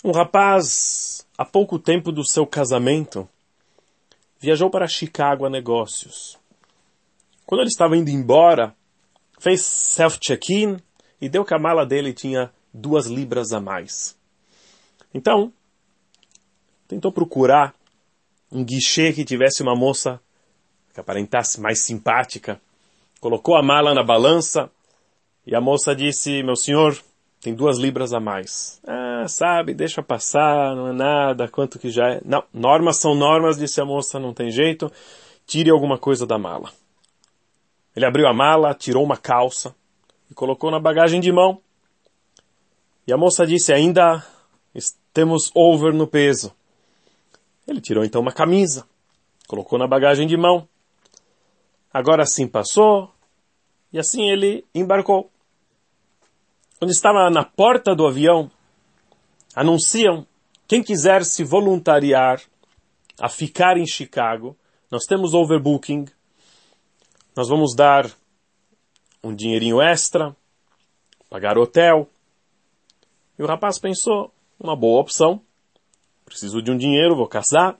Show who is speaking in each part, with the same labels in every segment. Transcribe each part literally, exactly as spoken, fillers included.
Speaker 1: Um rapaz, há pouco tempo do seu casamento, viajou para Chicago a negócios. Quando ele estava indo embora, fez self-check-in e deu que a mala dele tinha duas libras a mais. Então, tentou procurar um guichê que tivesse uma moça que aparentasse mais simpática. Colocou a mala na balança e a moça disse: meu senhor, tem duas libras a mais. Ah, sabe, deixa passar, não é nada, quanto que já é. Não, normas são normas, disse a moça, não tem jeito. Tire alguma coisa da mala. Ele abriu a mala, tirou uma calça e colocou na bagagem de mão. E a moça disse: ainda temos over no peso. Ele tirou então uma camisa, colocou na bagagem de mão. Agora sim passou, e assim ele embarcou. Quando estava na porta do avião, anunciam: quem quiser se voluntariar a ficar em Chicago, nós temos overbooking, nós vamos dar um dinheirinho extra, pagar hotel. E o rapaz pensou: uma boa opção, preciso de um dinheiro, vou casar.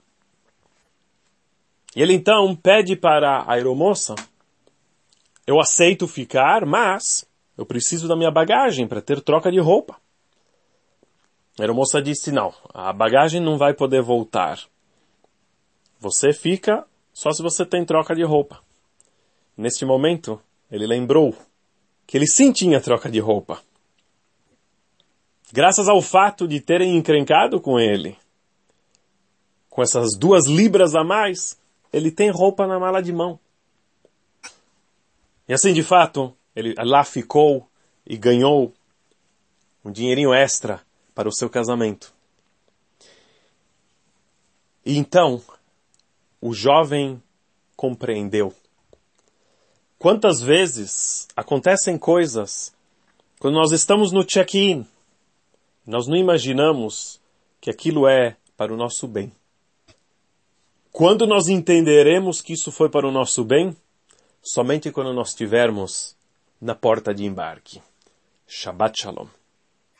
Speaker 1: E ele então pede para a aeromoça: eu aceito ficar, mas eu preciso da minha bagagem para ter troca de roupa. A aeromoça disse: não, a bagagem não vai poder voltar. Você fica só se você tem troca de roupa. Neste momento, ele lembrou que ele sim tinha troca de roupa. Graças ao fato de terem encrencado com ele, com essas duas libras a mais, ele tem roupa na mala de mão. E assim, de fato, ele lá ficou e ganhou um dinheirinho extra para o seu casamento. E então, o jovem compreendeu. Quantas vezes acontecem coisas quando nós estamos no check-in, nós não imaginamos que aquilo é para o nosso bem. Quando nós entenderemos que isso foi para o nosso bem? Somente quando nós estivermos na porta de embarque. Shabbat Shalom.